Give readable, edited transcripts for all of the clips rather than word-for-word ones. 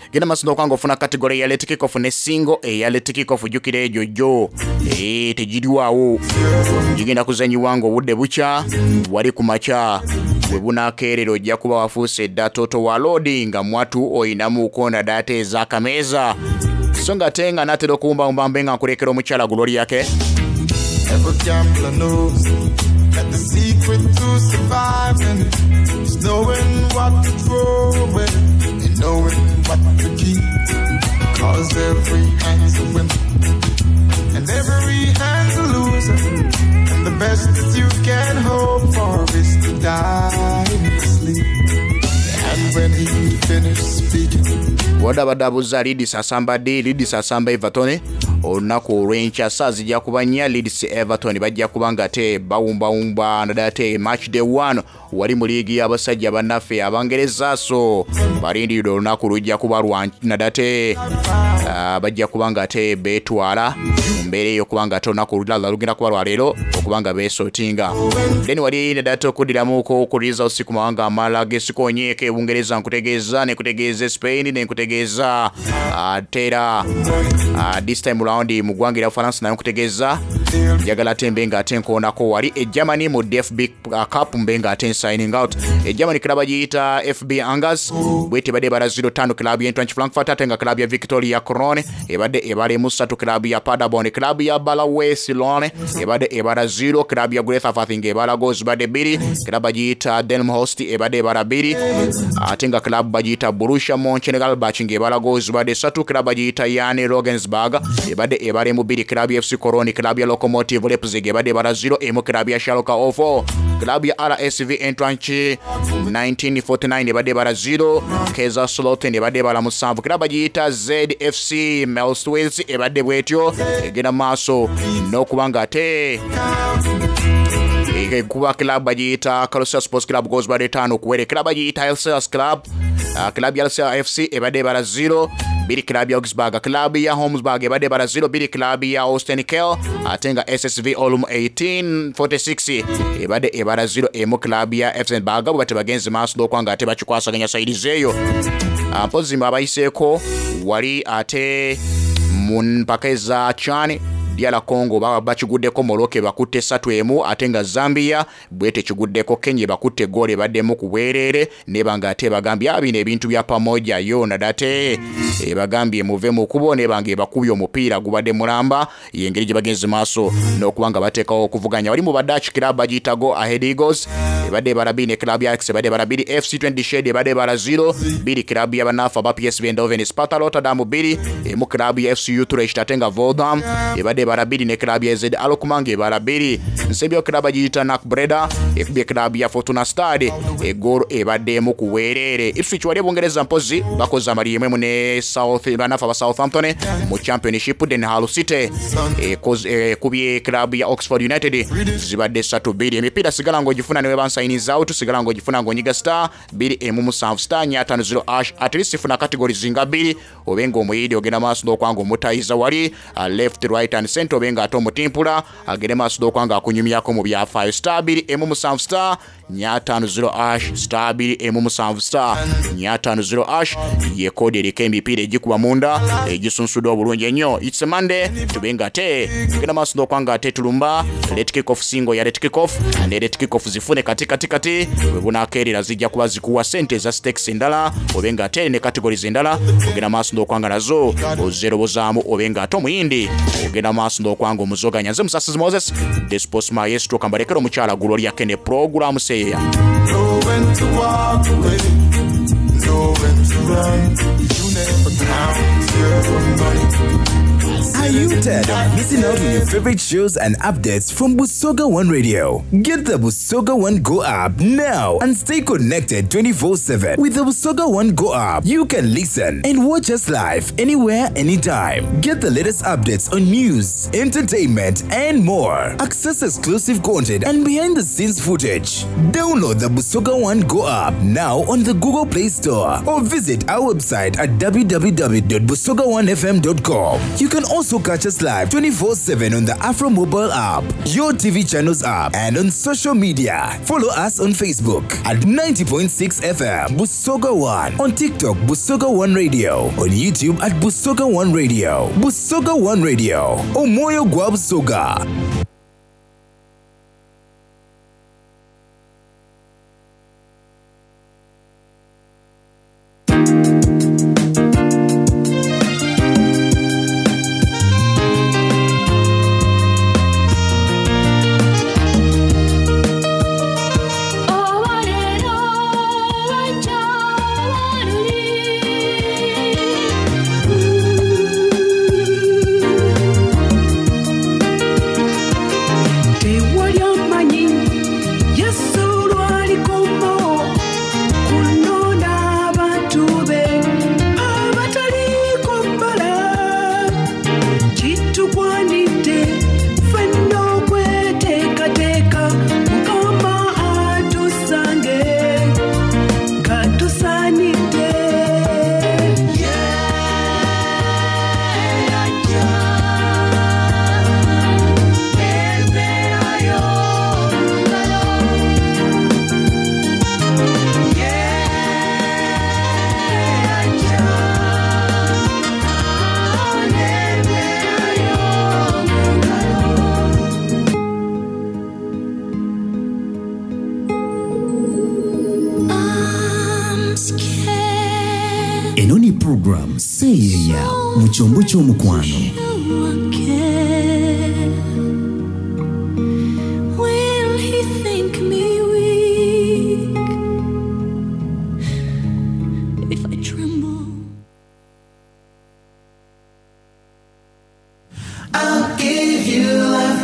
genda masono kwanga ofuna category ya late kick off ne single ya late kick off jukire jojo tejiriwawo jigenda kuzanyiwango budde bucha wali kumacha webuna kerero jja kuba wafuuse datoto wa loading mwatu oinamu kona date za kameza songa tenga natero kumba mbambenga nkulekero muchala gulori yake. Every gambler knows that the secret to surviving is knowing what to throw away and knowing what to keep. Cause every hand's a winner and every hand's a loser. And the best that you can hope for is to die in your sleep. And when he finished speaking, wadabadabuza Leeds asamba Everton olunaku olw'enkya saa zijja kubanya Leeds Everton bajja kubanga ate bawumbawumba nadate match day 1 wali mu liigi y'abasajja bannaffe Abangereza so balindiridde olunaku lujja kuba nadate bajja kubanga ate beetwala mu mbeera ey'okubanga ate olunaku olulala lugenda kuba lwaleero okubanga beesootinga then wali nadate okuddiramuko okuliza usiku mawanga amalala g'esikonyeeko Ebungereza nkutegeeza nekutegeeza Spain nenkutegeeza tera this time round mu ggwanga lya France nayo nkutegeeza njagala ate mbenga ate nkoonako wali Germany mu DFB Cup mbenga ate signing out Germany club agiyita FB Angers bwete badde bara 0-5 club ya Eintracht Frankfurt atenga club ya Victoria Köln ebadde ebale mu 3 club ya Paderborn club ya Balawe Lone ebadde ebara 0 club ya Greuther Fürth ebala goals badde 2 club agiyita Delmenhorst ebadde ebara 2 atenga club bagiyita Borussia Mönchengladbach ebala goals badde 3 club agiyita Jan Regensburg ebadde ebale mu 2 club ya FC Cologne club ya Lokomotiv Leipzig ebadde ebara 0 emu club ya Schalke 04 club ya RSV Eintracht 1949 ebadde ebara 0 Kaiserslautern ebadde ebara 7 club agiyita ZFC Melswitz ebadde bwetyo egenda maaso n'okubanga ate kuba club agiyita Calcio Sports Club goes by 5 kuwere club agiyita Elsias Club club ya Elsias FC ebadde bara 0 biri club ya Augsburg club ya Homsburg ebadde bara 0 biri club ya Ostenkel atenga SSV Olum 1846 ebadde ebara 0 emu club ya Effenberg bwate bagenzi maaso okwanga ate bakikwasaganya saidizeeyo mpozi abayiseeko wali ate mpaka eza Chani Diala Congo bakiguddeko Morocco bakutte 3-1 atenga Zambia bwete kiguddeko Kenya bakutte gole baddemu kubwerere nebanga ate bagambye abine ebintu bya pamoja yona date bagambye muve mu kubo nebanga bakubye omupiira gubadde mulamba yengeri gye bagenzi maaso n'okubanga bateekawo okuvuganya wali mu Dutch club agiyita Go Ahead Eagles ebadde barabine club ya Ajax ebadde barabiri FC 20 Shade ebadde bara 0 biri club ya banafa ba PSV Eindhoven Sparta Rotterdam biri mu club ya FC Utrecht atenga Volendam ebadde barabiri ne club ya ZD Alokumange barabiri nsebyo club agiyita Nak Breda ekubye club ya Fortuna Stade egoro ebadde mu kuwerere Ipswich wali Bungereza mpozi bakoza amaliyemwe mu ne South banafa ba Southampton mu championship Den Hull City kubye club ya Oxford United zibadde 3-2 emipira sigala ngo gifuna ne bansainiza out sigala ngo gifuna ngo nyiga Star 2 South Star 5-0 Ash at least funa category zinga 2 obenga omuyidi ogenda maaso okwango mutayiza wali left right and center obenga ato mutimpula agende maaso okwanga akunyumyako mu bya 5 Star 2 South Star 5-0 Ash Star 2 South Star 5-0 Ash ye kode eriko emipira egikuba munda egisunsuddwa obulungi ennyo it's a Monday tubenga te genda maaso okwanga te tulumba let kick off single ya let kick off and let kick off zifune kati webunakerera zijja kuba zikuwa sente za stakes endala obenga te ne categories endala ogenda maaso okwanga nazo ozero bozaamu obenga ato muyindi ogenda maaso okwanga omuzoganya nze Musasizi Moses the sports maestro kambalekero mukyala Gloria Kene program seya know when to walk away, know when to run. You never count your money. Are you tired of missing out on your favorite shows and updates from Busoga One Radio? Get the Busoga One Go app now and stay connected 24/7. With the Busoga One Go app, you can listen and watch us live anywhere, anytime. Get the latest updates on news, entertainment, and more. Access exclusive content and behind-the-scenes footage. Download the Busoga One Go app now on the Google Play Store or visit our website at www.busoga1fm.com. You can also catch us live 24/7 on the Afro mobile app, Your TV Channels app, and on social media. Follow us on Facebook at 90.6 FM Busoga One, on TikTok Busoga One Radio, on YouTube at Busoga One Radio. Busoga One Radio, Omoyo Gwa Busoga. Enoni program Seyeya Muchombo Chomukwano. Will he think me weak if I tremble? I'll give you love,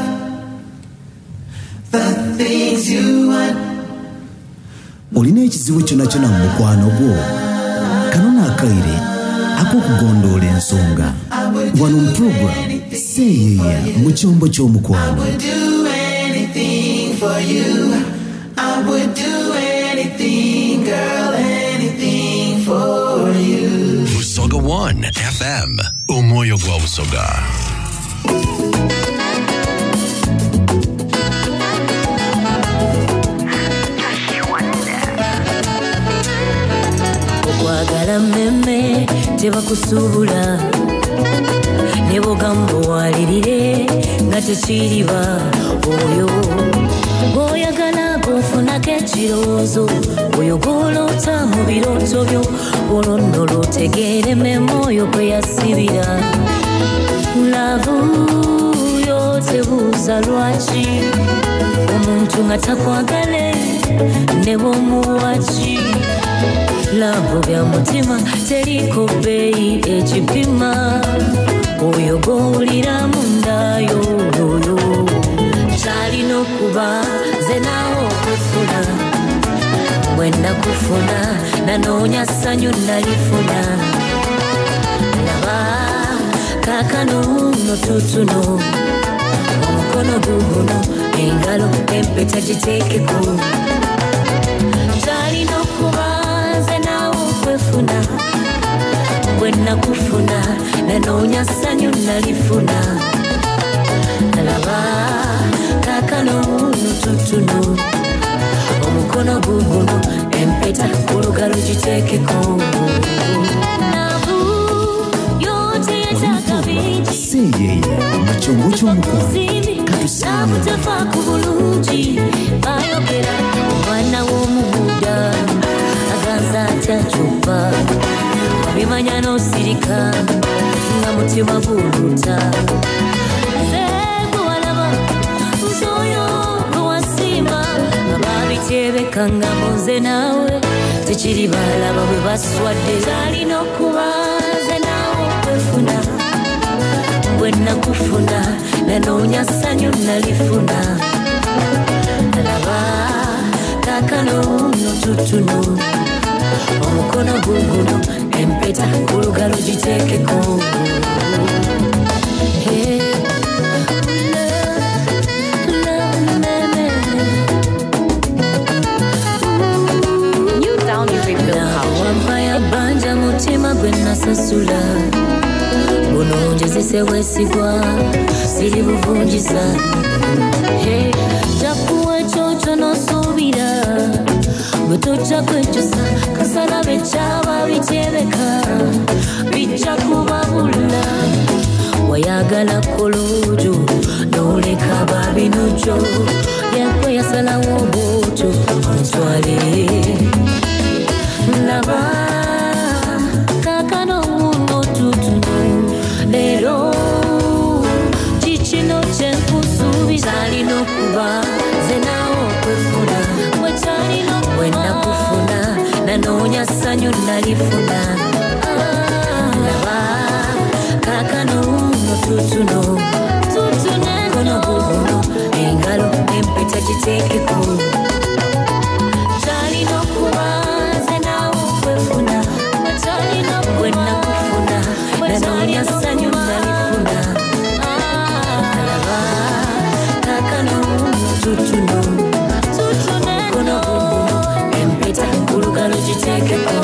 the things you want. Olina ekizibu kyonna kyonna mu mukwano gwo. Kanona akaire akokugondoola ensonga. Wano mu program Seyeya mu kyombo ky'omukwano. I would do anything for you. I would do anything, girl, anything for you. Busoga One FM, Umoyo gwa Busoga. Okwagala mmemme tebakusuubula ne bw'ogamba owalirire nga tekiriba oyo bw'oyagala g'ofunako ekirowoozo oyo gw'oloota mu birooto byo olwo nno lw'otegeera emmeeme oyo kwe yasibira laavu yo tebuuza lwaki omuntu nga takwagale ne bw'omuwaki laavu bya mutima teriko bbeeyi ekipima oyo gw'owulira munda yoyoyo kyalina okuba nze naawe okufuna bwe nakufuna nanoonya ssanyu nalifuna laba kaakano nno tutuno omukono guguno engalo empeta giteekeko kyalina okuba nze naawe okwefuna bwe nakufuna nanoonya ssanyu nalifuna laba kaakano nno tutuno omukono guguno empeta olugalo giteekeko naavu yote yetaaga bingi Seyeya mu kyombo ky'omukwano. naavu tefa ku bulungi bayogera omwana w'omubuda aganza atya kyoppa wabimanya n'osirika nga mutima guluta gwe walaba nze oyo gwe wasimba nga babiteebeka nga muze naawe tekiri balaba bwe baswadde kyalina okuba nze naawe okwefuna bwe nakufuna nanoonya ssanyu nalifuna laba kaakano nno tutuno omukono guguno empeta ku lugalo giteekeko wampaya bbanja mutima gwe nasasula buno njezesa nze wesigwa siri buvunjiza takuwa ekyo n'osuubira bwe tojja kwekyusa kasana bekyaba bikyebeka bijja kubabula wayagala kuluju n'oleka babinojo yakwe yasalawo obuutu ontwale laba kakano muno tutuno leero kikino kyenkusuubiza alina okuba ze naawe okwefuna wekyalina wenakufuna nanoonya ssanyu nalifuna laba kakano muno tutuno kono bubuno engalo empeta kiteekeko kyalina okuba ze naawe okwefuna wekyalina wenakufuna nanoonya ssanyu nalifuna laba kakano muno tutuno kono bubuno empeta kulugalo kiteekeko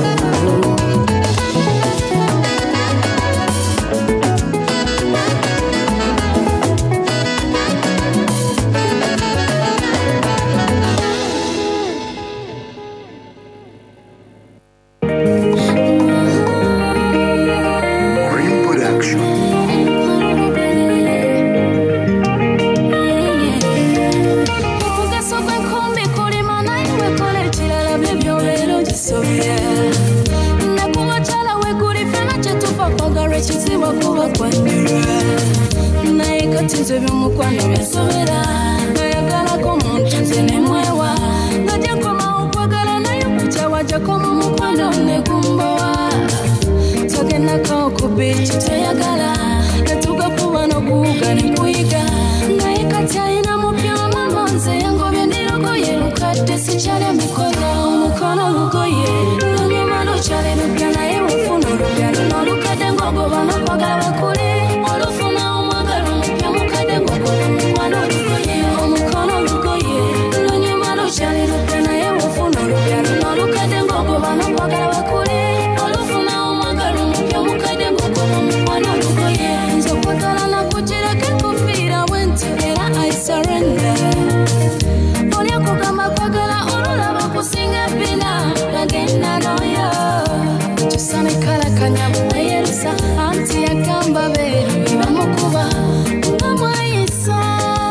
nze by'omukwano byasobera nayagalako muntu nze ne mwewa ngajja komawo okwagala naye kukyawajjako mu mukwano ne gumbowa togendako okubiiki toyagala yatuga kuba n'okuwuga ne kuyiga naye kati ayina mupya mama nze yangobye ndirogoye lukadde sikyalya mikono omukono lugoye lunyuma lukyale lupya naye wefuna olupya luno olukadde ng'ogoba n'okwagala bakuli olufuna omwagalo omupya mukadde ng'ogoba omukwano lugoye omukono lugoye lunyuma lukyale lupya naye wefuna olupya luno olukadde ng'ogoba n'okwagala bakuli olufuna omwagalo omupya mukadde ng'ogoba omukwano lugoye nze okwagala nakugirako enkofiira bwentyo era I surrender oli okugamba kwagala olulaba kusinga bbina nagenda noyo kyusane kalakanya bunayerusa anti yagamba beeru bamukuba nga mwayisa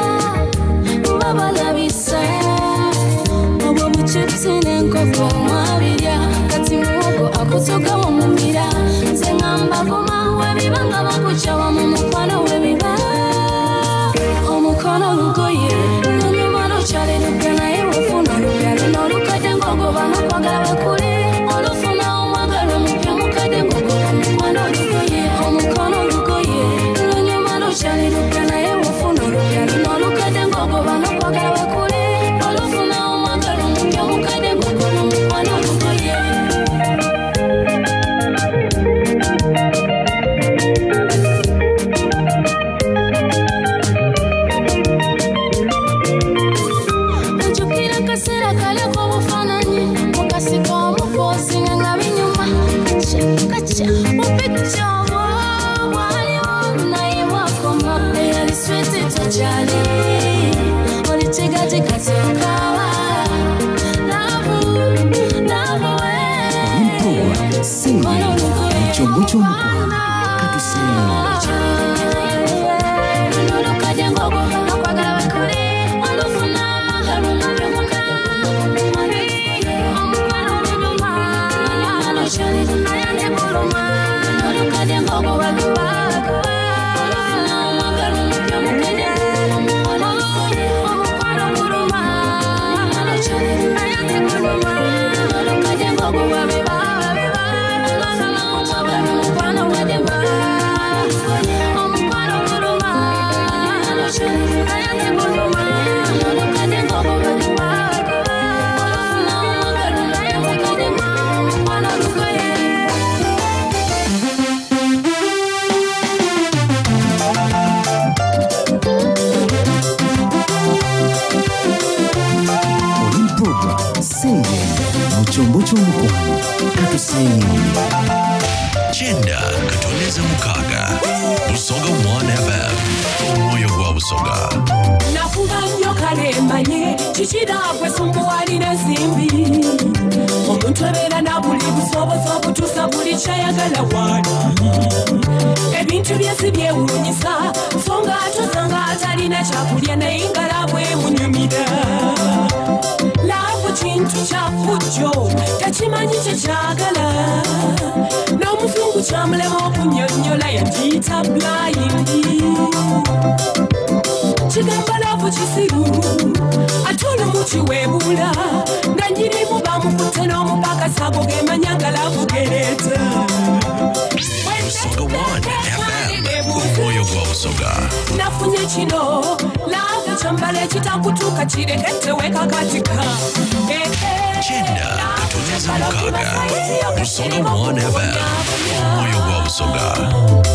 babalabisa obwo buchipusi n'enkofu omwabirya kati muwogo akusogawo mumira nze ngamba goma webiba nga bakukyawa mu mukwano webiba omukono lugoye lunyuma lukyale lupya naye wefuna olupya luno olukadde ng'ogoba n'okwagala bakuli olufuna omwagalo omupya mukadde ng'ogoba mukwano lugoye omukono lugoye lunyuma lukyale lupya naye wefuna olupya luno olukadde ng'ogoba n'okwagala bakuli olufuna omwagalo omupya mukadde ng'ogoba mukwano lugoye ojjukira kaseera kaleko obufaananyi mukasiko omupozinga nga binyuma kaca mupikca obwo bwaliwo naye bwakoma eyali switi tokyali oli kigaji kati okawa lavu Singa ekyombo ky'omukwano katuseera kyombo ky'omukwano katuseeyeeye Chenda Katoneza Mukaga. Busoga 1 FM. Omwoyo gwa Busoga. Nafuga nnyo kalembanye kikira gwe sumbuwali n'ensimbi omuntu abeera na buli busobozi obutuusa buli kyayagala wali ebintu byesi byewuunyisa so nga atosanga atalina kyakulya naye ngala bwemunyumira laavu kintu kyafujjo takimanyi kyekyagala n'omuzungu kyamulema okunnyonnyola yagiyita blayindi kigamba laavu kisiru ate olumu kiweebula nga nyirimu bamukutte n'omupakasago gemanya nga laavu gereeta Busoga 1 FM. Omwoyo gwa Busoga. nafunye kino laavu kyambala ekitakutuuka kireketeweka katika Chenda Katoneza Mukaga. Busoga 1 FM. Omwoyo gwa Busoga.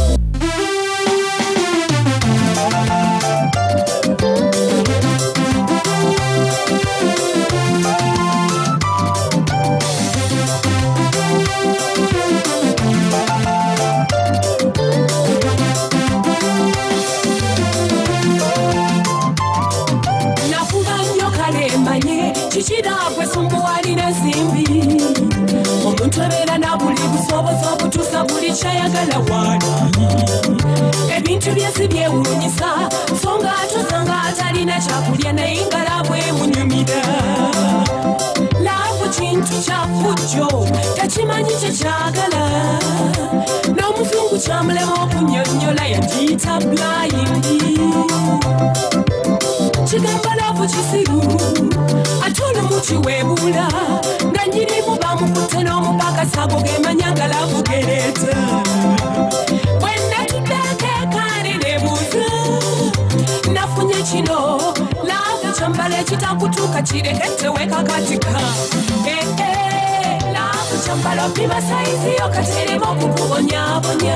kikira gwe sumbuwali n'ensimbi omuntu abeera na buli busobozi obutuusa buli kyayagala wali ebintu byesi byewuunyisa so nga atosanga atalina kyakulya naye ngala bwemunyumira laavu kintu kyafujjo takimanyi kyekyagala n'omuzungu kyamulema okunnyonnyola yagiyita blayindi kigamba laavu kisiru ate olumu kiweebula nga nyirimu bamukutte n'omupakasago gemanya nga laavu gereeta bwenatuddekeekaani nebuuza nafunye kino laavu kyambala ekitakutuuka kireketeweka katika laavu kyambala opiba sayizi okaterema okukubonyaabonya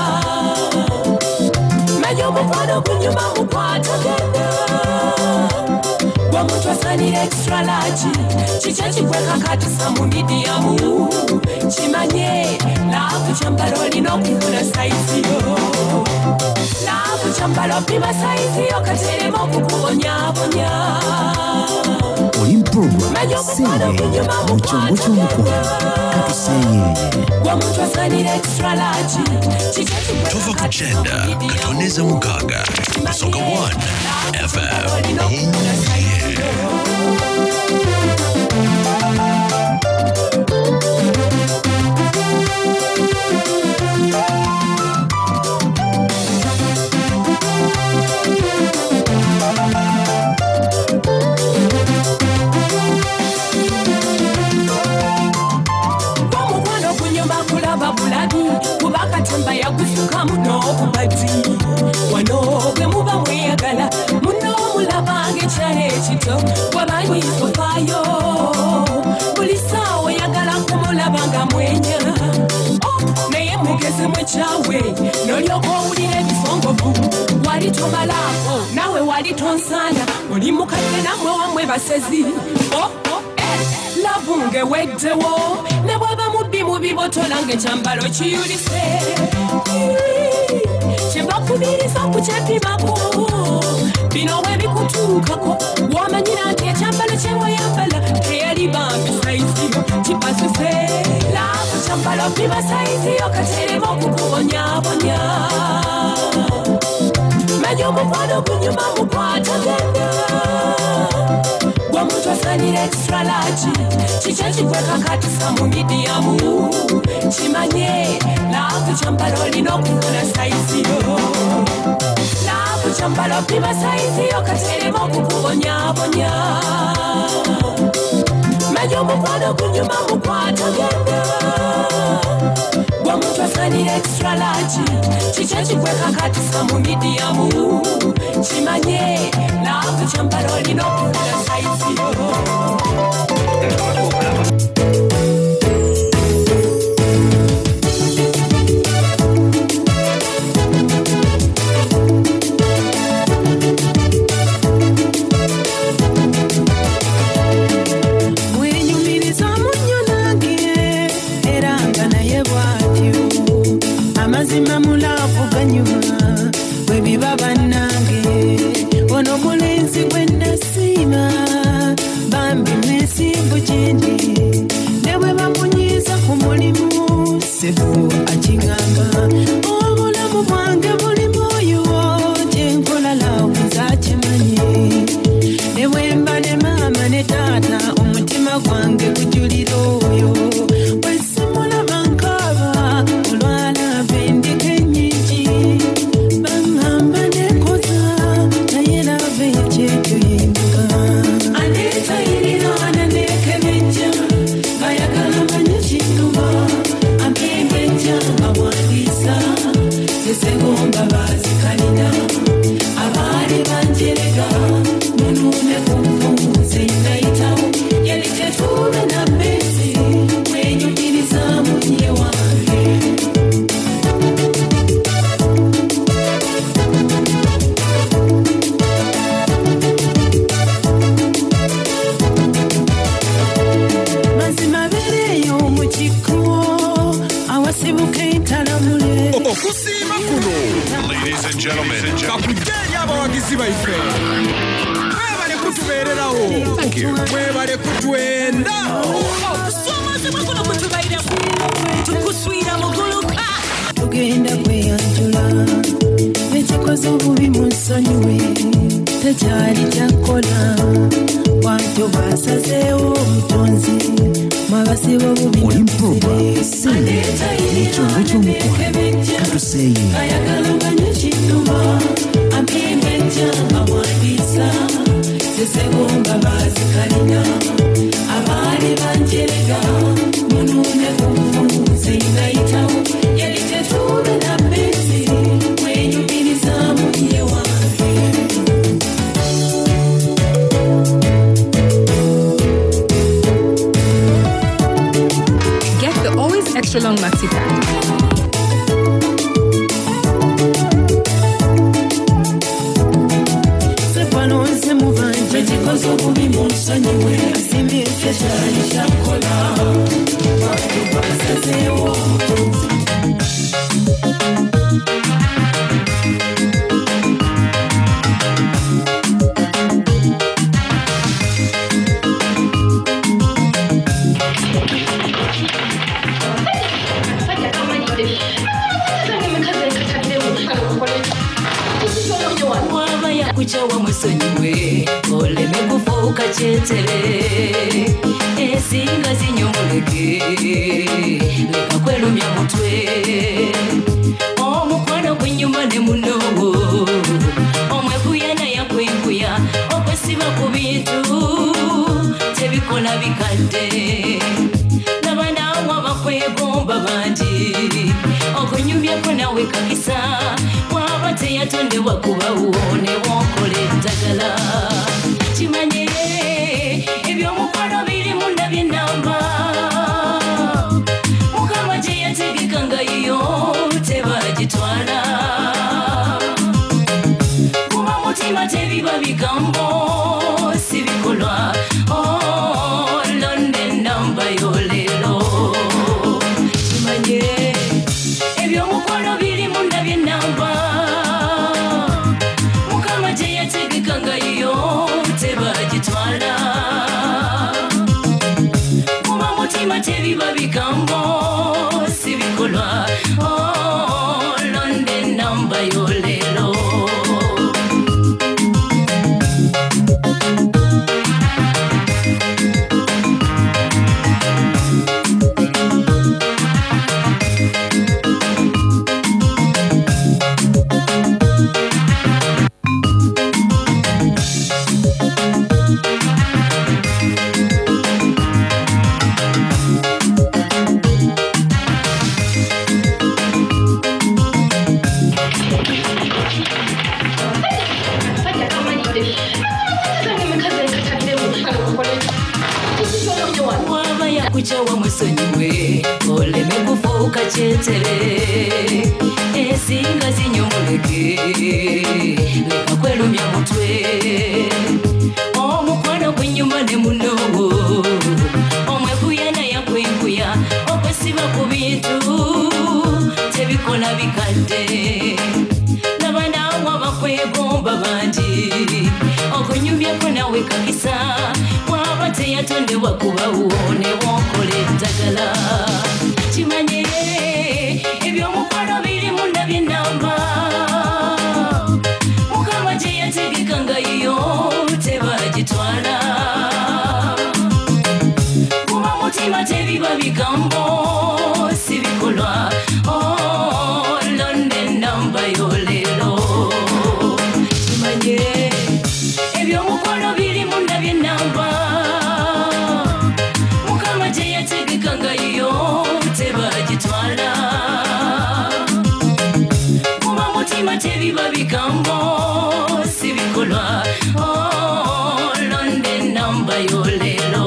manya omukwano gunyuma mukwatagenda omuntu asanira extra large kikyo kikweka katisa mu mediamu kimanye laavu kyambala olina okufuna sayiziyo laavu kyambala opima sayiziyo katerema okukubonyaabonya oli program seeyeeye mu kyombo ky'omukono katuseeyeeye omuntu asanira extra large kikyo Tova ku Chenda Katoneza Mukaga. Busoga 1 FM. omukwano gunyuma kulaba bulabi kuba katemba yagufukamu n'obubadi wano bwe muba mweyagala muno omulaba ng'ekyalo ekito wabanyiza ofaayo buli ssaawa oyagala kumulaba nga mwenya naye mugezi mwekyawe n'olyoka owulira ebisongovu wali tomalaako nawe wali tonsaana oli mukadde nammwe wamwe basezi laavu ng'eweddewo ne bw'aba mubbi mu bibotola ng'ekyambalo kiyulise kyebakubiriza okukyepimako bino bwe bikutuukako wamanyira nti ekyambalo kyewayambala teyali bambi sayiziyo kipasuse laavu kyambalo piba sayiziyo katerema okukubonyaabonya manya omukwano gunyuma mukwatagenda omuntu asanira extra large kikyo kikweka katisa mu mediamu kimanye laavu kyambala olina okufuna sayiziyo laavu kyambala opima sayiziyo katerema okukubonyaabonya manya omukwano gunyuma mukwatagenda omuntu asanira extra large kikyo kikweka katisa mu mediamu kimanye laavu kyambala olina okufuna sayiziyo Wenyumiriza munyo nange era nga naye bw'atyo bambi mwesimbu gyendi ne bwe bamunyiiza ku mulimu sefu akingamba obulamu bwange buli mwoyo gye nkola laavu nzakimanyi ne bwe mba ne maama ne taata omutima gwange gujulira oyo bwe simulaba nkaaba olwalaba endika ennyingi baŋŋamba nekoza naye laba ekyekyo yenduka aneetayirira ananekebejja ngayagala manye kinnuma ampembejja nga bwandiisa sesegomba bazikalina abaali banjerega munuune kunfunze nayitawo yali tetuube na mmezi mwenyumirizaamu nye wange mazima beereeyo mu kikko awasibuka entalamule okusiima kuno kakujjeeri abawagizi baife mwebale kutubeererawo mwebale kutwenda okusomozebwa kuno kutubairemu tukuswira muguluka tugenda kweyanjula ekikoze obubi mu nsonyiwe tekyali kyakola wantu basazeewo omutonzi mwabasiba obubi Olimproba ekyombo ky'omukwano katuseeye ayagala manye kinnuma ampembejja nga bwandiisa sesegomba bazikalina abaali banjerega munuune kunfunze nayitawo yali tetuube na mmezi mwenyumirizaamu ye wange Get the always extra long maxi pad. sepanonse mubanje ekikoze obubi mu nsonyiwe asimbye ekyekyali kyakola bantu basazeewo omutonzi waba yakucawa musonyiwe oleme kufuuka kyetere ensinga zinyomuleke leka kwerumya mutwe omukwano gwenyuma ne munowo omwekuya nayakwenkuya okwesiba ku bintu tebikola bikadde nabanawa bakwegomba bangi okunyumyako nawe kakisa waba teyatondebwa kubawo ne wokola eddagala kimanye ebyomukwano birimu ndabye namba mukama gye yategeka nga yo tebagitwala kuba mutima tebiba bigambo si bikolwa olonde namba yolero kimanye ebyomukwano birimu ndabye namba mukama gye yategeka nga yo tebagitwala kuba mutima tebiba bigambo si bikolwa olonde namba yolero waba yakucawa musonyiwe oleme kufuuka kyetere ensinga zinyomuleke leka kwerumya mutwe omukwano gwenyuma ne munowo omwekuya nayakwenkuya okwesiba ku bintu tebikola bikadde nabanawa bakwegomba bangi okunyumyako nawe kakisa waba teyatondebwa kubawo ne wokola eddagala kimanye ebyomukwano biri munda byennamba mukama gye yategeka nga yo tebagitwala kuba mutima tebiba bigambo si bikolwa londa ennamba yo leero kimanye ebyomukwano biri munda byennamba mukama gye yategeka nga yo tebagitwala kuba mutima tebiba bigambo si bikolwa londa ennamba yo leero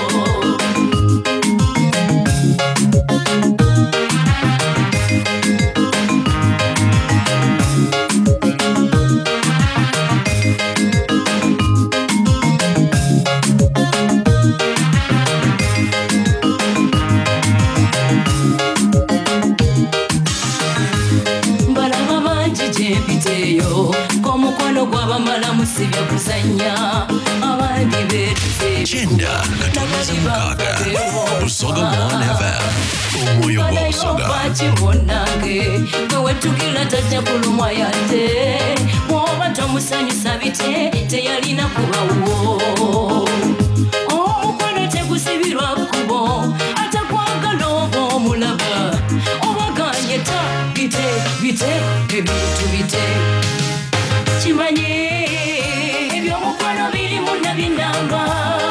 musibya kuzanya abandi betuze Chenda Katuliza Mukaka Busoga 1 FM Omwoyo gwa Busoga bakibonange gwe wetukira tajja kulumwa yate mwoba tomusanyusa bite teyalina kubawo omukwano tegusibirwa kubo atakwagala oba omulaba obaganye ta bite ebintu bite kimanye ebyomukwano biri munda byennamba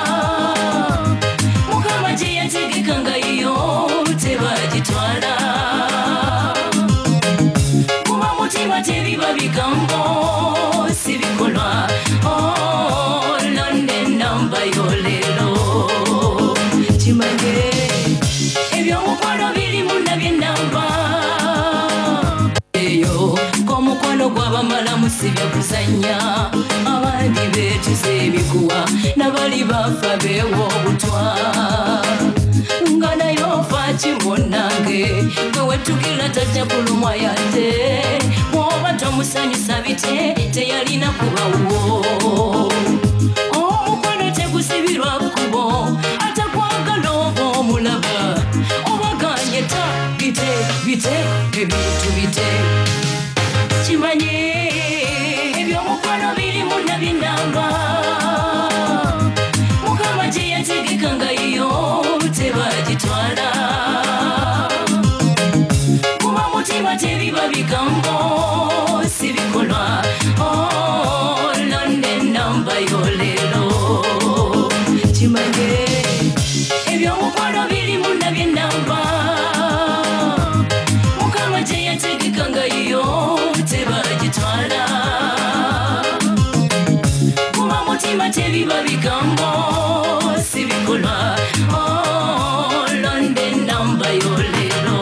mukama gye yategeka nga yo tebagitwala kuba mutima tebiba bigambo si bikolwa londa ennamba yo leero kimanye ebyomukwano biri munda byennamba eyo k'omukwano gw'abamala musibya kuzanya abandi betuze ebikuwa nabali bafa beewa obutwa nga nayo fa kimonange gwe wetukira tajja kulumwa yate mwoba tomusanyusa bite teyalina kubawo omukwano tegusibirwa kubo atakwagala oba omulaba obaganye ta bite ebintu bite kimanye ebyomukwano biri munda byennamba mukama gye yategeka nga yo tebagitwala kuba mutima tebiba bigambo si bikolwa londa ennamba yo leero kimanye ebyomukwano biri munda byennamba mukama gye yategeka nga yo tebagitwala kuba mutima tebiba bigambo si bikolwa londa ennamba yo leero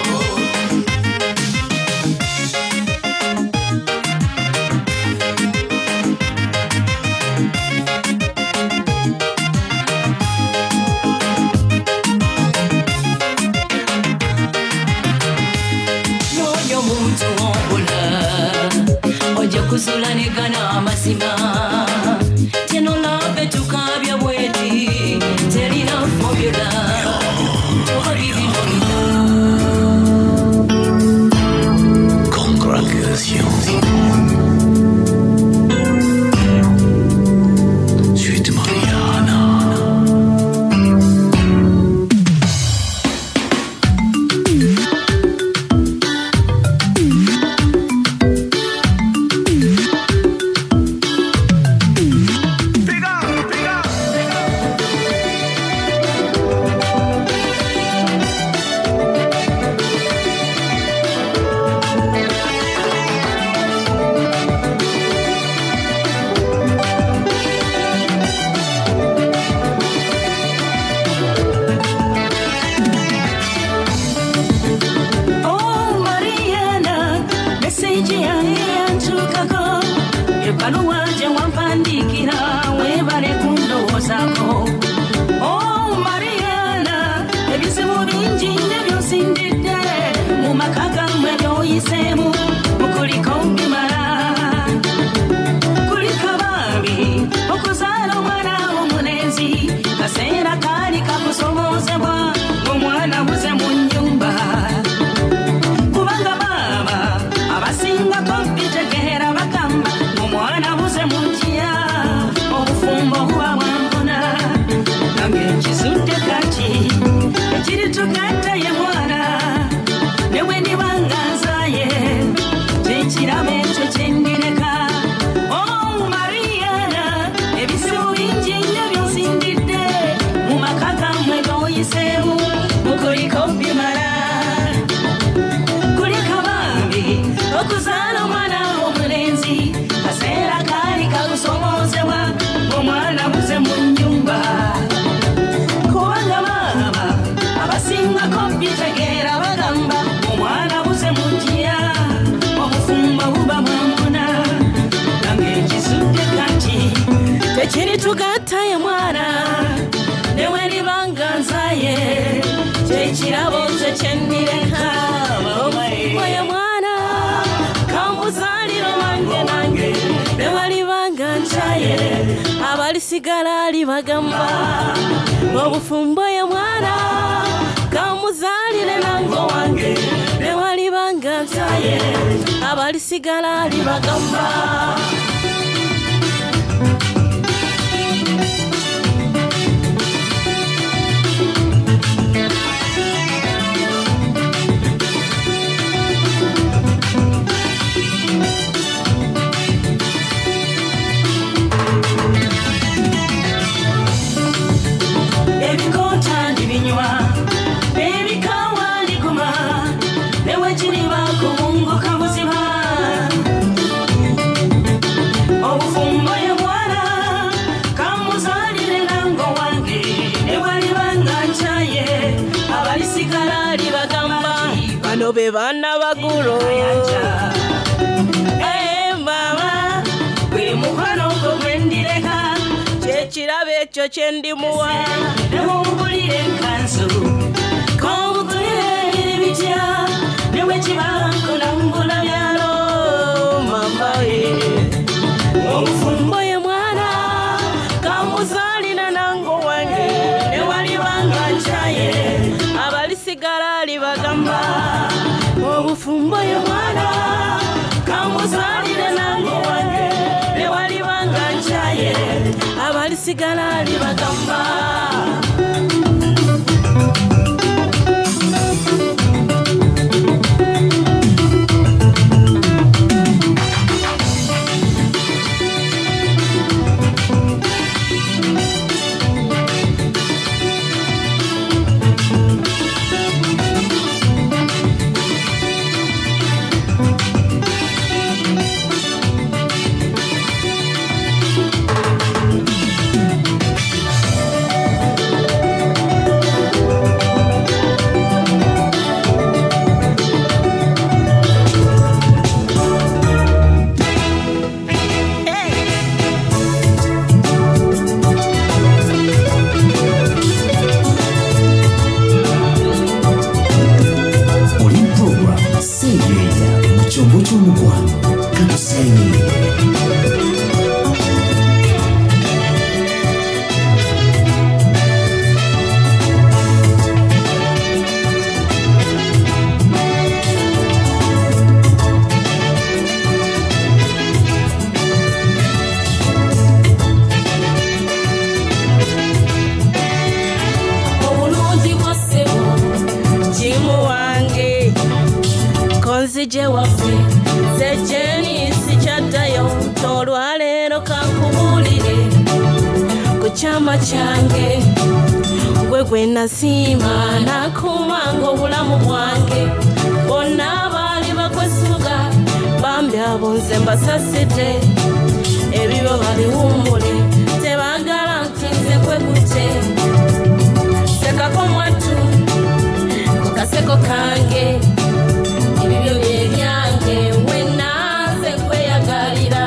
n'oyo muntu w'obula ojja kuzula negana amazima tenolabe tukabya bweti terina formula Congratulations Sweet Mariana nange nkisudde kati ekiri tugatta ye mwana newe ndibanga nzaye kyekirabo ekyo kyendireka Mariana ebisibu bingi nnyo byonsindidde mu maka gammwe goyiseemu mukuliko bimala kuli kabambi okuzaala omwana omulenzi kaseera kaali kakusomoozebwa omwana muze mu nnyumba kubanga maama abasingako bitegeera bagamba omwana buze mu ddya obufumbo buba bwamuna nange nkisudde kati tekiri tugatta ye mwana newe libanga nzaye kyekirabo kye kyendireka obufumbo ye mwana kambuzaaliro wange nange newe libanga nzaye abalisigala libagamba obufumbo ye mwana kamuzaalire nange wange newe libanga nzaye abalisigala libagamba be bana baguro mama buli mukwano gwo gwendireka kyekirabo ekyo kyendimuwa newumbulire enkanzu kongulire ebitya newe kibankulangula byalo mama obufumbo ye mwana kamuzaalira nango wange newalibanga nkyaye abalisigala libagamba obufumbo ye mwana kamuzaalire nango wange newalibanga nkyaye abalisigala libagamba chama change gwe nasima nakumanga obulamu bwange bonna bali bakwesuga bambi abonze mbasasite ebibo baliwumule tebagala ntinze kwekute sekako mwatu kukaseko kange ebibyo byenyange wenaze kweyagalira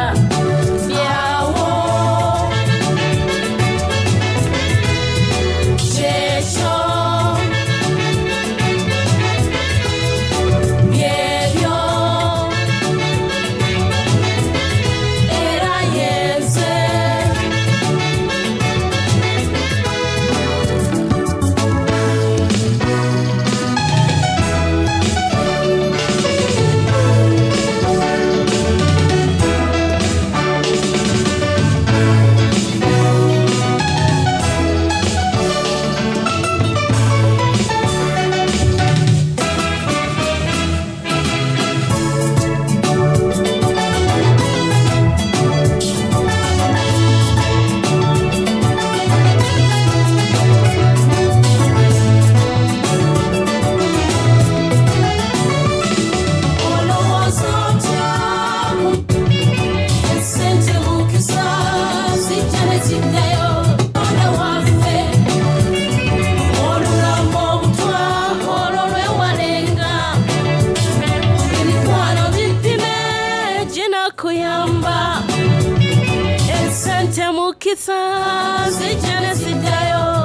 mukisa zijjane ziddayo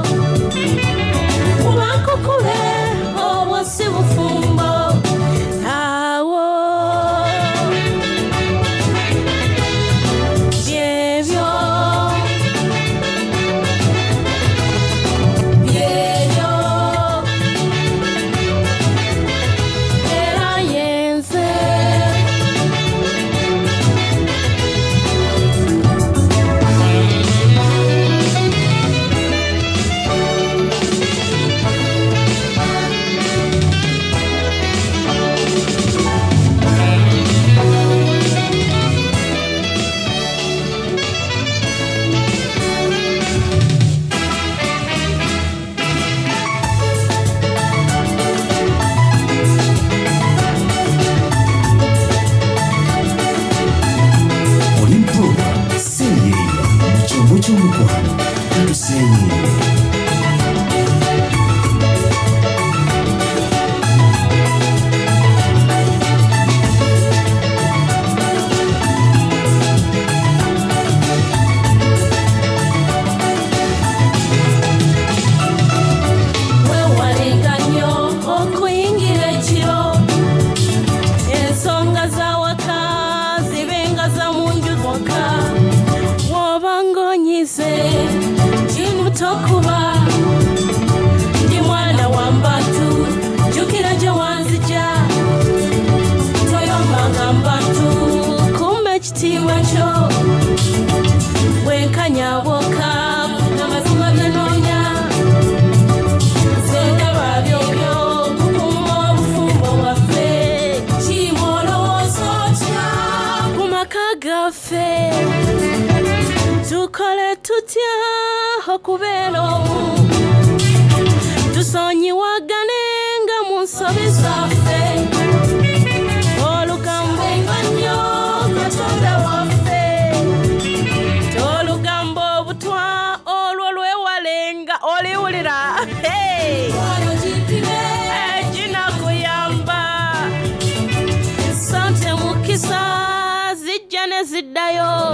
kubakukube obwo si bufumbo awo byebyo era yenze cy'umukwano dusenyeye tokuba ndi mwana wa mbatu jukira je wanzija toyombanga mbatu kumbe kitiibwa kyo bwenkanyaboka n'amazima genoonya sendaba byobyo kukuma obufumbo bwaffe kimoloozo kya ku maka gaffe tukole tutya okubeera omu tusonyiwagane nga mu nsobi zaffe olugambo nga nnyo katonda waffe tolugambo obutwa olwo lwewalenga oliwulira eginakuyamba sante mukisa zijja ne ziddayo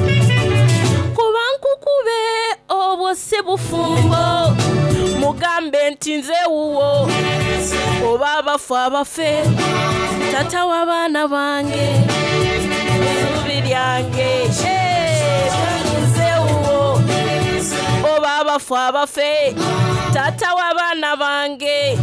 obwo si bufumbo mugambe nti nze wuwo oba abafu abafe tata w'abaana bange essuubi lyange nze wuwo oba abafu abafe tata w'abaana bange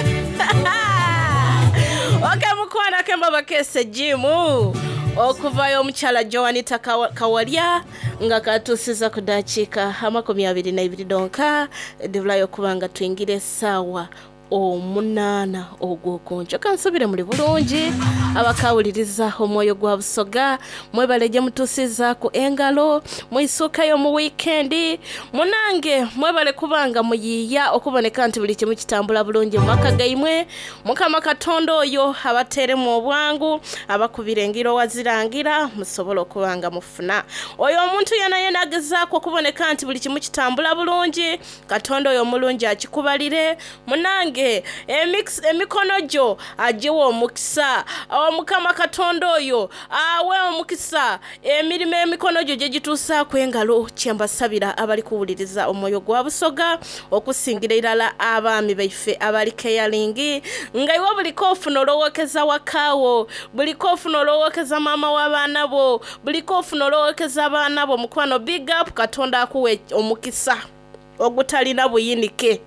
oke mukwana kembaba kese jimu okuvayo omukyala Joanita Kawalya nga katusiza ku dakiika 22 donka devulayo kubanga twingire sawa omunana ogwokunjo kansubire muri bulungi abakawuliriza omwoyo gwa busoga mwebaleje mutusiza ku engalo mwisukayo mu weekend munange mwebale kubanga muyiya okuboneka nti buli kimu kitambula bulungi mu maka gaimwe mukama Katonda oyo abatere mu obwangu abakubirengiro wazirangira musobola okubanga mufuna oyo omuntu yena agezaako okuboneka nti buli kimu kitambula bulungi Katonda oyo mulungi akikubalire munange emikono gyo agiwa omukisa omukama Katonda oyo awe omukisa emirimo emikono gyo gye gituusa kwengalo kyembasabira abali kuwuliriza omwoyo gwa busoga okusingira irala abaami baife abali caring nga iwe buliko ofuna olowokeza wakaawo buliko ofuna olowokeza mama w'abaana bo buliko ofuna olowokeza abaana bo mukwano big up Katonda akuwe omukisa ogutalina buyinike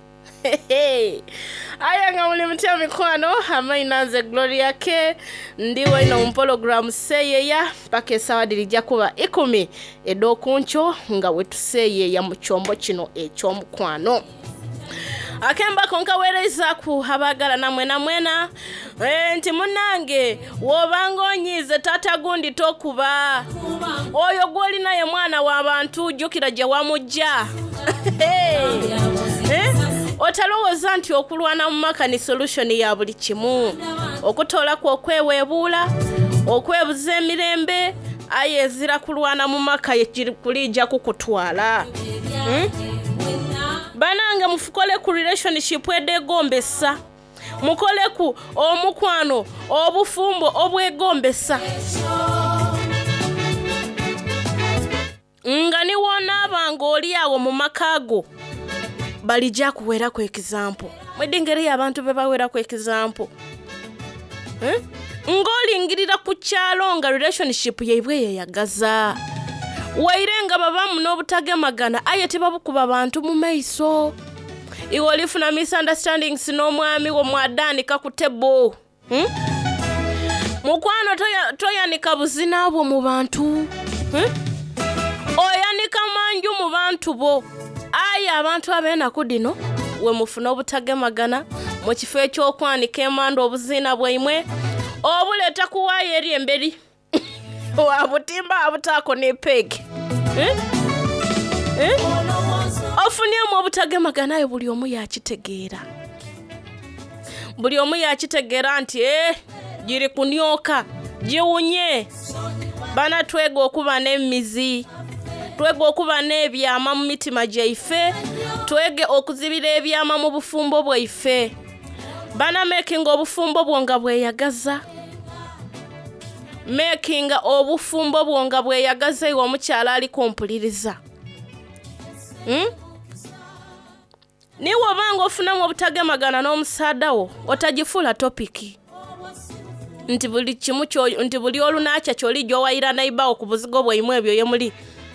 aya nga muli mutya mikwano amainanze Gloria ke ndiwe ino mpologram seyeya paka esawa dirijja kuba 10 edokuncho nga wetuseyeya mu kyombo kino eky'omukwano akemba konka wereza ku habagala namwena nti munange wobanga onyize tata gundi tokuba oyo gwoli naye mwana w'abantu jukira gye wamujja otalowooza nti okulwana mu maka ni solution ya buli kimu okutoola ku okweweebuula okwebuza emirembe ayezira kulwana mu maka kulijja kukutwala bananga mufukole ku relationship edegombesa mukole ku omukwano obufumbo obwegombesa nga ni wona oli awo mu makago balijja kuwera ku example mwedengeri abantu bebawera ku example ng'olingirira ku kyalo nga relationship yaibwe yeyagaza wairenga babamu n'obutagemagana aye tebabukuba abantu mu maiso iwe olifuna misunderstandings n'omwami wo mwadanika ku tebo mukwano toyanika buzina bwo mu bantu oyanika manju mu bantu bo aye abantu ab'enaku dino we mufuna obutagemagana mu kifo eky'okwanika emanda obuzina bwaimwe obuleeta kuwaayo eri emberi wabutimba abutaako n'epege ofunyemu obutagemagana ayo buli omu yakitegeera nti giri kunyoka giwunye bana twega okuba n'emizi twege okuba n'ebyama mu mitima gyaife twege okuzibira ebyama mu bufumbo bwaife bana makinga obufumbo bwonga bweyagaza makinga obufumbo bwonga bweyagaza iwe omukyala aliko mpuliriza niwe obanga ofunamu obutagemagana n'omusaada wo otagifuula topiki nti buli kimu nti buli olunakya kyoli gyowayira naibawo ku buzigo bwaimu ebyo ye muli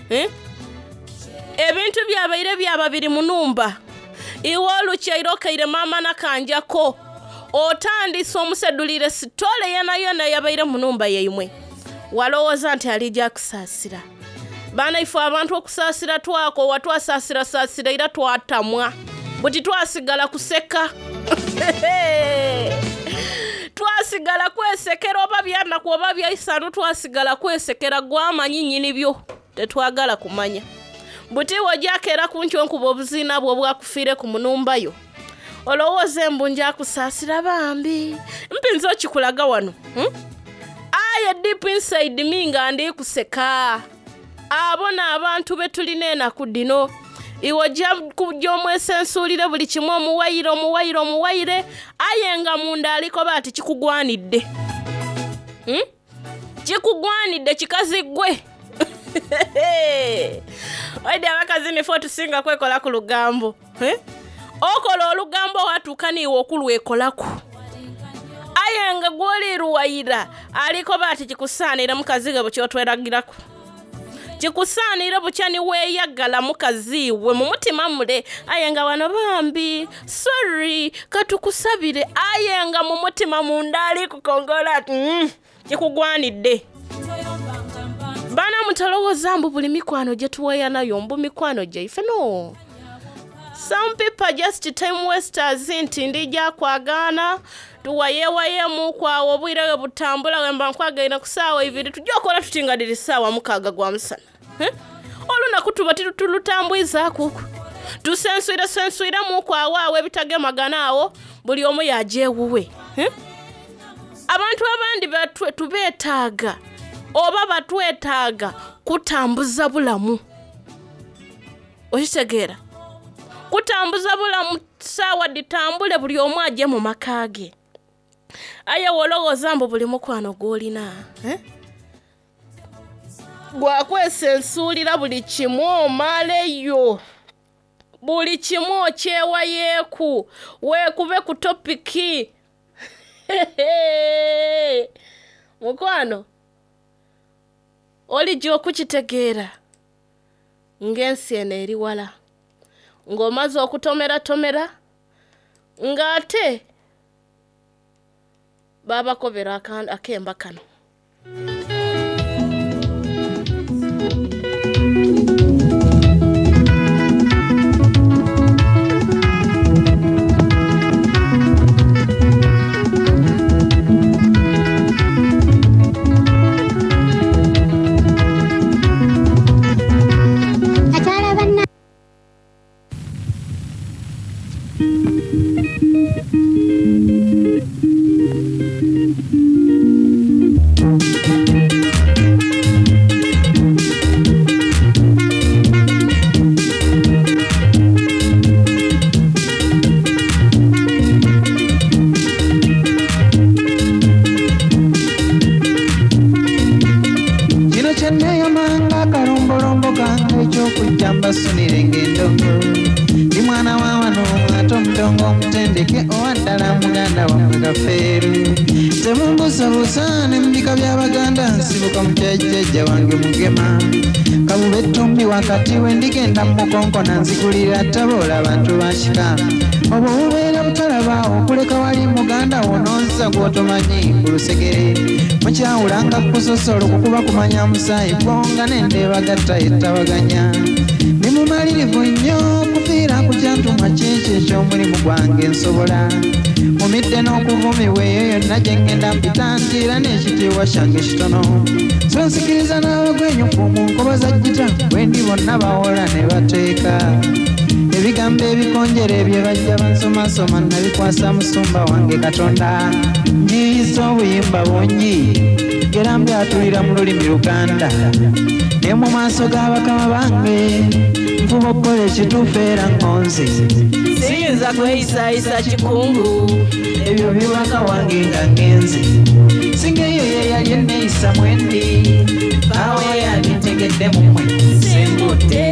ebintu byabaire byababiri mu numba iwe olukyaire maama nakanjako otandise omusedulire sitole yena yabaire mu numba yaimwe walowooza nti alijja kusaasira baana ife abantu okusaasira twako watwasaasira era twatamwa buti twasigala kuseka twasigala kwesekera oba byanaku oba byaisanu twasigala kwesekera gwamanyi nyini byo tetwagala kumanya buti wojakera kunkyonkuba obuzina bwo bwakufiire ku munumbayo olowooza embunja akusaasira bambi mpinza okikulaga wano aye deep inside me nga ndi kuseka abona abantu betulina enaku dino iwe kujja omwesensuulire buli kimu omuwaire aye nga munda aliko baati kikugwanidde kikugwanidde kikazi gwe oide abakazi nifo tusinga kwekola ku lugambo okola olugambo watuuka niiwe okulwekolaku aye nga gwoli ruwayira aliko baati kikusaanire mukazi ge bukyotweragiraku kikusaanire bukya ni weeyagala mukazi we mu mutima mule aye nga wano bambi sorry katukusabire aye nga mu mutima munda ali kukongola kikugwanidde bana mutalowooza mbu buli mikwano gye tuweeya nayo mbu mikwano gyaife no some people just time wasters nti ndijja kwagaana tuwayeewayemu kwawo obwire bwe butambula wemba nkwagaine ku ssaawa ibiri tujja okola tutingadiri ssaawa mukaaga gwa musana olunaku tuba tulutambwizaakuku tusensuiremu kwawo awo ebitagemagana awo buli omu yajeewuwe abantu abandi tubeetaaga oba batwetaaga kutambuza bulamu okitegeera kutambuza bulamu ssaawa ditambule buli omu ajje mu maka ge aye wolowooza mbu buli mukwano gw'olina gwakwesensuulira buli kimu omaleyo buli kimu okyewayeeku weekube ku topiki mukwano olijja okukitegeera ng'ensi eno eri wala ng'omaze okutomera ng'ate babakobera akemba kano Chennai amanga karombolombo ganga Katongo mutendeke owaddala muganda wamwe Gafeeru temumbusabusa n'embika by'Abaganda nsibuka mujjajjajja wange Mugema Kabube Ttumbi wakati wendigenda mukonkona nzigulira taboola abantu bakika obwo bubeera butalaba okuleka wali muganda wononsa gwotomanyi ku lusegere mukyawulanga kusosolo kukuba kumanya musaayi bonga n'endebagatta ettabaganya nimumalirivu nnyo kufiira ku kyantuma kyekyo eky'omulimu gwange nsobola mumidde n'okuvumibwa eyo yonna gye ngenda mpita ntiira n'ekitiibwa kyange kitono so nsikiriza n'abagwenyufu mu nkoba za jjita bwendi bonna bawola ne bateeka ebigambo ebikonjera ebyo bajja bansomasoma nabikwasa musumba wange Katonda njiyisa obuyimba bungi era mbyatulira mu lulimi Luganda ne mu maaso g'abakama bange nfuba okukola ekituufu era ngonzi siyinza kweyisaayisa kikungu ebyo bibaka wange nga ngenzi singa eyo yeyali enneeyisa mwendi baawe yanditegedde mu mmwe sembudde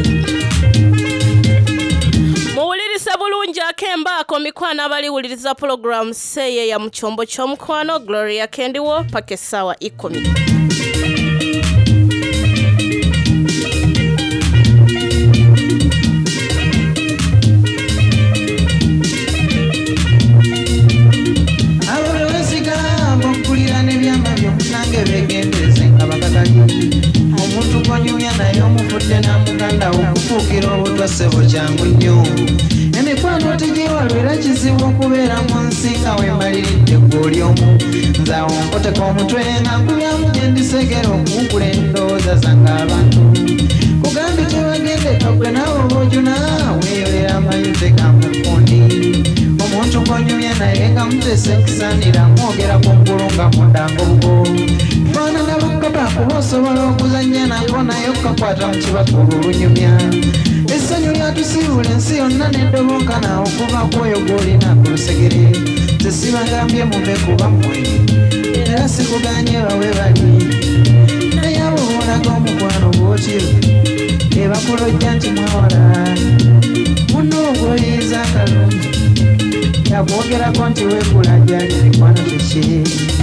muwulirize bulungi akembaako mikwano abaliwuliriza pulogulaamu seeyeeya mu kyombo ky'omukwano Gloria Kendiwo paka essaawa 10. Omuntu gwanyumya naye omufudde namuganda okufuukira obutwasebo kyangu nnyo emikwano tegiwalwera kizibu okubeera mu nsi nga wemaliridde gw'oli omu nze awo nkoteka omutwe nga nkubyamu gye ndisegera okuwugula endowooza zange abantu kugambye tebagendeka gwe nawe obojuna weeyolera amayute ga mufundi omuntu gwanyumya naye nga mutese ekisaanira mwogera ku ngulu nga mundanga obugo faanana bakaba kuba osobola okuzannya nako naye okakwata mu kibakulu olunyumya essanyu lyatusiibula ensi yonna n'eddobonkana okuva kwoyo gw'olina ku lusegere tesibagambye muve kuba mmwe era sikuganye bawe bali naye abo boolaga omukwano bw'otyo ebakulojja nti mwawala munno ogwoliyiza akalungi yakwogerako nti weekulajjanya mikwano kiki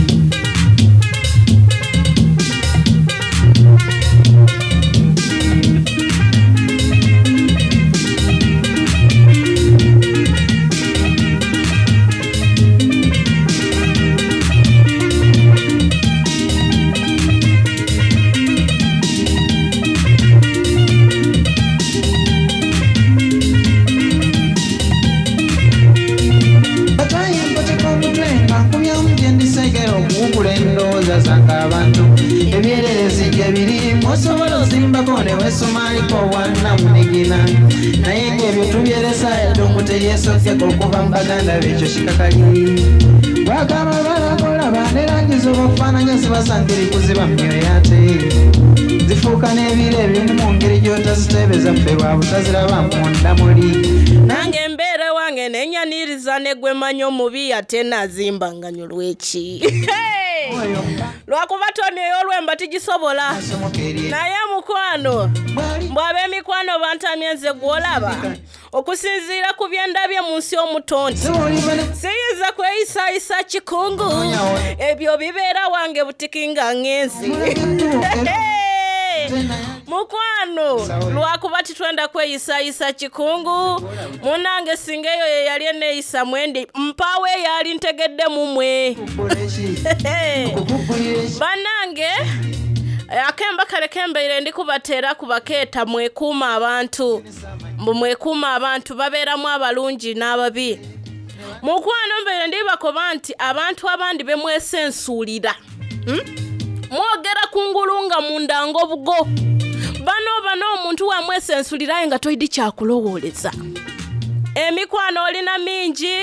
ebyererezi gye birimu osobola ozimbako ne weesumaliko wannamunigina naye ng'ebyo tubyeresa eddungu teryesokkeko okuva mu baganda b'ekyo kikakali bwagamba balakola banderangiza obakufaananya zibasangiri kuziba mmyoyo ate zifuuka n'ebiro ebimu mu ngeri gy'otaziteebeza ffe lwa butaziraba munda muli nange embeera wange nenyaniriza ne gwe manyi omubi ate nazimbanganya olw'eki lwakuba toni ey'olwemba tigisobola naye mukwano bw'ab'emikwano bantamye nze gw'olaba okusinziira ku byendabye mu nsi y'omutonde siyinza kweyisaayisa kikungu ebyo bibeera wange butiki nga ngenzi mukwano lwakuba titwenda kweyisaayisa kikungu munange singa eyo ye yali enneeyisa mwendi mpawe yali ntegedde mumwe bannange akemba kale kembeire ndi kubateera kubakeeta mwekuuma abantu mwekuuma abantu babeeramu abalungi n'ababi mukwano mbeire ndibakoba nti abantu abandi bemwesensuulira mwogera kungulunga mundanga obugo bano omuntu wamwesensulirayo nga toyidi kyakulowooleza emikwano olina mingi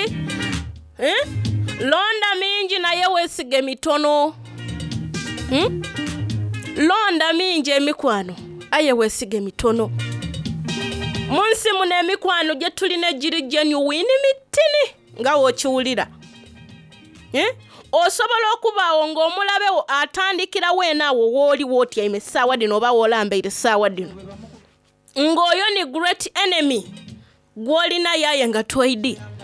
londa mingi naye weesige mitono londa mingi emikwano aye weesige mitono munsi muno emikwano gye tulina egiri genuine mitini nga wookiwulira osobola okubaawo ng'omulabe atandikira weenaawo wooli wootyaime essaawa dino oba woolambaire essaawa dino ng'oyo ni great enemy gw'olina yaye nga toyidi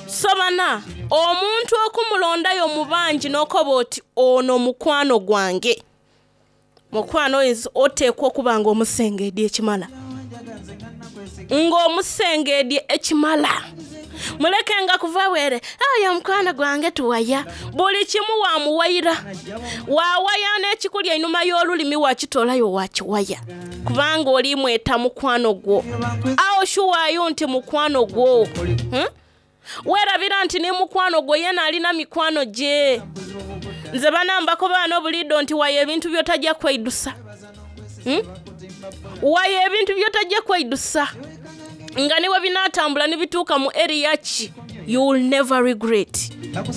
Sobana omuntu okumulondayo mu bangi n'okoba oti ono mukwano gwange. Mukwano is oteekwa okuba ng'omusengedde ekimala. Ng'omusengedde ekimala. Mulekenga kuva were ayo mukwano gwange tuwaya. Buli kimu wamuwayira. Wawaya n'ekikulya enuma y'olulimi wakitolayo wakiwaya. Kubanga oli mweta mukwano gwo. Awo shuwayo nti mukwano gwo. Werabira nti ne mukwano gwo yena alina mikwano gye. Nze banambako baana obulido nti waye ebintu byotajja kweidusa. Waye ebintu byotajja kweidusa. Nga niwe binatambula ne bituuka mu area ki, you will never regret.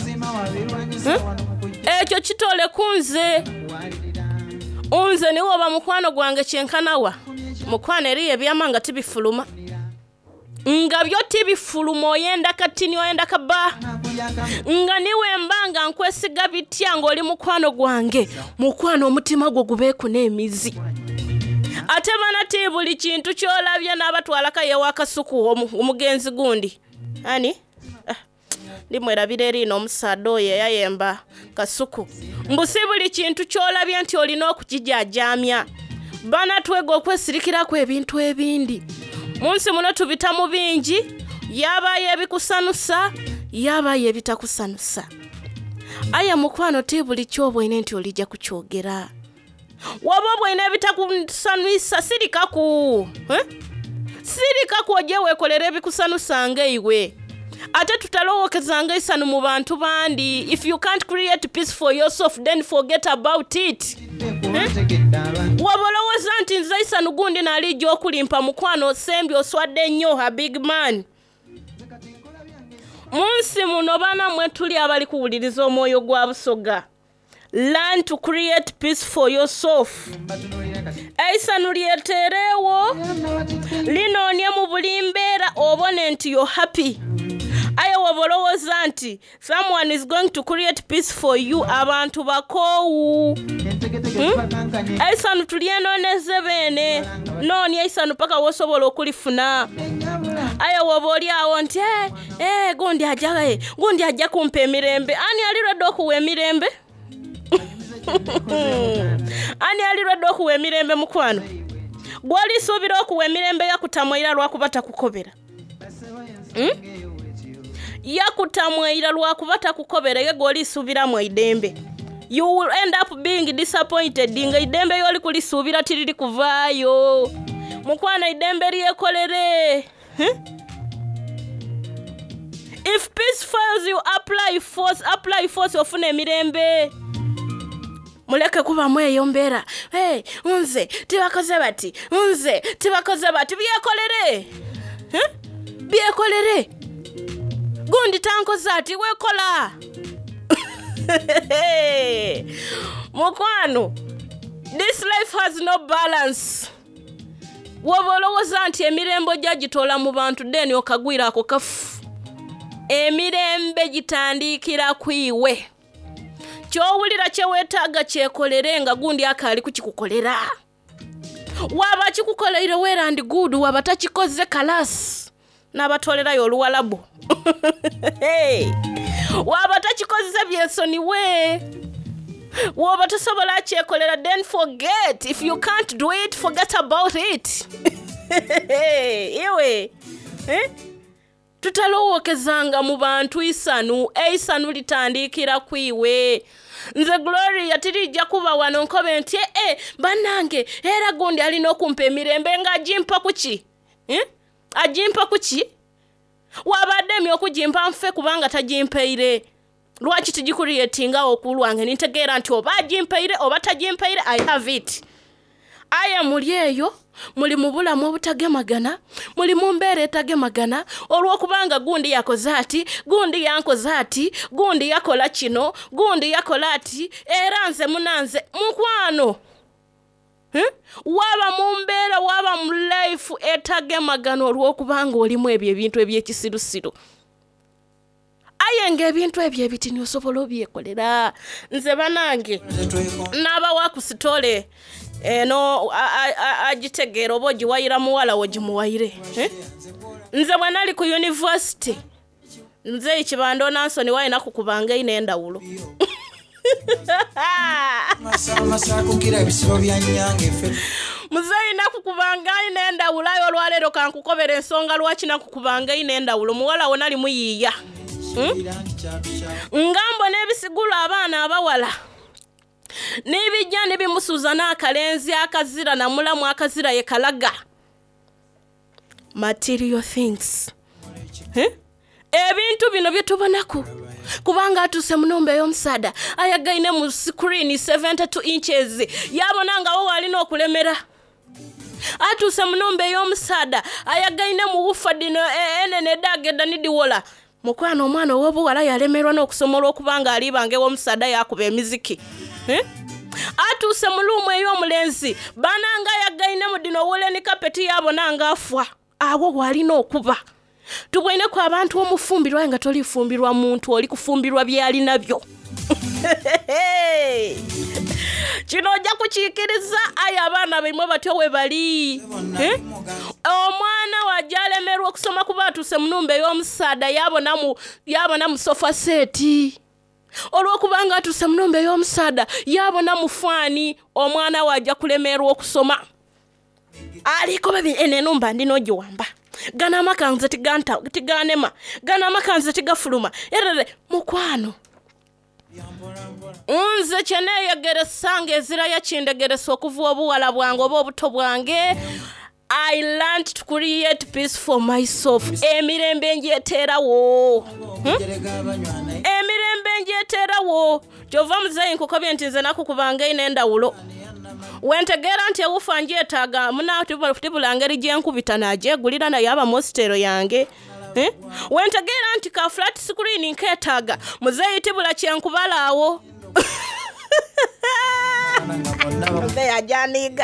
Ekyo kitole kunze. Unze niwe oba mukwano gwange kyenkanawa. Mukwano eri ebyamanga tibifuluma. Nga byo tibifuluma oyenda katini oyenda kaba. Nga niwe mbanga nkwesiga bitya ng'oli mukwano gwange. Mukwano omutima gwo gubeeku n'emizi. Ate banati buli kintu kyolabye n'abatwalaka yewakasuku omugenzi gundi. Ani? Ndimwerabira erino omusaadde oyo yayemba kasuku. Mbusi buli kintu kyolabye nti olina okukijajamya. Bana twego okwesirikirako ebintu ebindi. Munsi muno tubita mu bingi, yabaye ebikusanusa, yabaye ebitakusanusa. Aya mukwano ti buli kyobwine nti olijja kukyogera. Waba bwine ebitakusanusa sirikaku. Sirikaku ojje weekolera ebikusanusa ng'eiwe. Ate tutalowookezanga isanu mu bantu bandi. If you can't create peace for yourself, then forget about it. Wabolowooza nti nze isanu gundi n'alijja okulimpa mukwano sembi oswadde nnyo a big man. Munsi muno bana mwe tuli abali kuwuliriza omwoyo gwa Busoga. Learn to create peace for yourself. Isanu lyeterewo linoonya mu buli mbeera obone nti you're happy. Aya wabolowooza nti someone is going to create peace for you, abantu bakoowu. Isanu tulyenoneze bene noonya isanu paka wosobola okulifuna. Aya waboli awo nti gundi ajja kumpa emirembe. Ani alirwadde okuwa emirembe? Ani alirwadde okuwa emirembe mukwano? Gwolisuubira okuwa emirembe yakutamwira lwakuba takukobera. Yakutamwira lwakuba takukobera ye gwolisuubiramu eidembe. You will end up being disappointed. Nga idembe yoli kulisuubira tiriri kuvaayo. Mukwano idembe lyekolere. If peace fails you, apply force ofune emirembe. Muleke kuba mweyo mbeera. Unze tibakoze bati. Unze tibakoze bati. Byekolere. Byekolere. Gundi tankoza ati wekola. Mukwano, this life has no balance. Wobolowooza nti emirembe gyagitola mu bantu deni okagwira ako kafu. Emirembe gitandikira kwiwe. Kyowulira kyeweetaaga kyekolere nga gundi akaali kukikukolera. Waba kikukoleire well and good, waba takikoze kalasi. N'abatolerayo oluwalabu. Waba takikoze byesoniwe. Waba tosobola kyekolera, then forget. If you can't do it, forget about it. Iwe. Tutalowookezanga mu bantu isanu. Isanu litandikira kwiwe. Nze Gloria tirijja kuba wano nkobe nti banange era gundi alina okumpa emirembe nga ajimpa kuki? Ajimpa kuki? Wabadde okujimpa nfe kubanga tajimpeire. Lwaki tugikuriyetinga okulwange nintegeera nti oba ajimpeire oba tajimpeire, I have it. Aya muli eyo, muli mu bulamu obutagemagana, muli mu mbeera etagemagana, olw'okubanga gundi yakoze ati, gundi yankoze ati, gundi yakola kino, gundi yakola ati, era nze munanze. Mukwano, waba mu mbeera waba mu life etagemagana olw'okubanga olimu ebyo ebintu eby'ekisirusiru. Ayenga ebintu ebyo ebitini osobola obyekolera. Nze banange n'abawa ku sitole eno agitegeera oba ogiwayira muwala wo gimuwayire. Nze bwe nali ku university nze Kibando Nansoni wayina kukubanga inendawulo masa kukira bisibo byanyange fe muzaina kukubanga inendawulo ayo olwaleero kankukobera ensonga lwaki nakukubanga inendawulo muwala wona limuyiiya ngambo n'ebisigula abaana abawala n'ebijja nebimusuuza n'akalenzi akazira namulamu akazira ye kalaga material things ebintu bino byetubonako kubanga atuse munumba y'omusada ayagaine mu screen 72 inches yabona nga wo walina okulemera atuse munumba y'omusada ayagaine mu wufa dino enene dageda nidiwola mukwano omwana ow'obuwala yalemerwa n'okusomola okubanga alibange w'omusada yakuba emiziki atuse mulumu ey'omulenzi bananga yagaine mu dino woleni kapeti yabona nga afwa awo walina okuba tubwene ku abantu omufumbirwa nga tolifumbirwa muntu oli kufumbirwa byali nabyo kino ojja kukiikiriza ayo abaana bimwe batyo we bali omwana wajalemerwa okusoma kuba atuse munumba ey'omusada yabona mu sofa seti olw'okubanga atuse munumba ey'omusada yabona mu fani omwana wajja kulemerwa okusoma aliko babi enenumba ndino giwamba gana amakanze tiganema gana amakanze tigafuluma erere mukwano nze kyeneyegere sanga ezira yakindegeresa okuva obuwala bwange oba obuto bwange I learned to create peace for myself emirembe njeeterawo emirembe njeeterawo kyova muzeyi nkukobye nti nze nakukubanga inendawulo wentegera nti ewufa njeetaaga munatibula ngeri gyenkubita nagyegulira naye aba mositero yange wentegera nti ka flat screen nkeetaaga muzeyi tibula kyenkubalaawo muzeyi ajaniga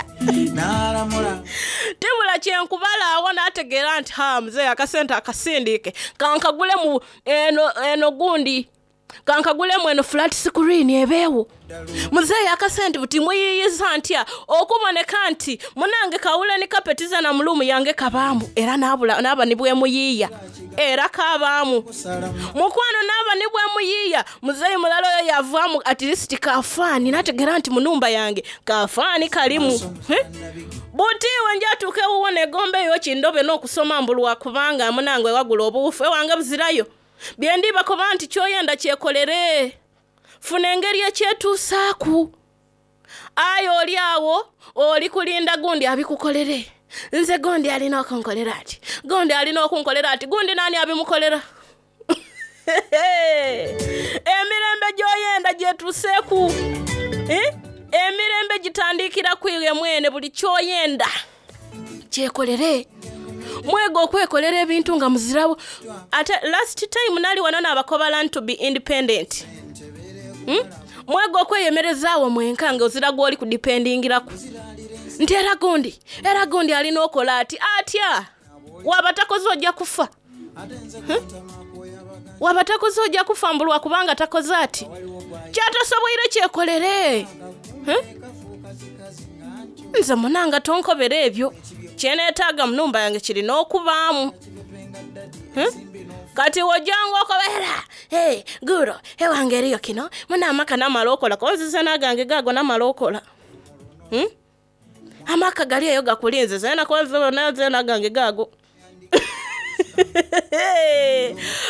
tibula kyenkubalaawo nategeera nti muzeyi akasente akasindiike kankagule mu eno gundi kankagulemu eno flat screen ebeewo muzeyi akasente buti muyiyiza ntya okuboneka nti munange kawuleni kapetiza na mulumu yange kabaamu era naba nibwe muyiiya era kabaamu mukwano naba nibwe muyiiya muzeyi mulalo oyo yavaamu at least kafaani nategera nti munumba yange kafaani kalimu buti wenjatuuka ewuwona egombe eyo kindobe n'okusoma mbulwa kubanga munange wagula obuwufu ewange buzirayo byendiba kuba nti kyoyenda kyekolere funa engeri ekyetuusaaku ayo oli awo oli kulinda gundi abikukolere nze gundi alina okunkolera ati gundi alina okunkolera ati gundi nani abimukolera emirembe gyoyenda gyetuuseeku emirembe gitandikira kwiwe mwene buli kyoyenda kyekolere mwego okwekolera ebintu nga muzirawo ate last time nali wanona abakoba learn to be independent mwego okweyemerezaawo mwenka nga ozira gwoli kudipendingiraku nti era gundi alina okola ati atya wabatakoze ojja kufa wabatakoze ojja kufa mbulwa kubanga takoze ati kyatasobwire kyekolere nze munanga tonkobera ebyo kyeneetaaga munumba yange kirina okubaamu kati wojjanga okobera guro ewange eriyo kino munaamaka namala okola konzize nagange gaago namala okola amaka gali eyo gakulinze zena nagange gaago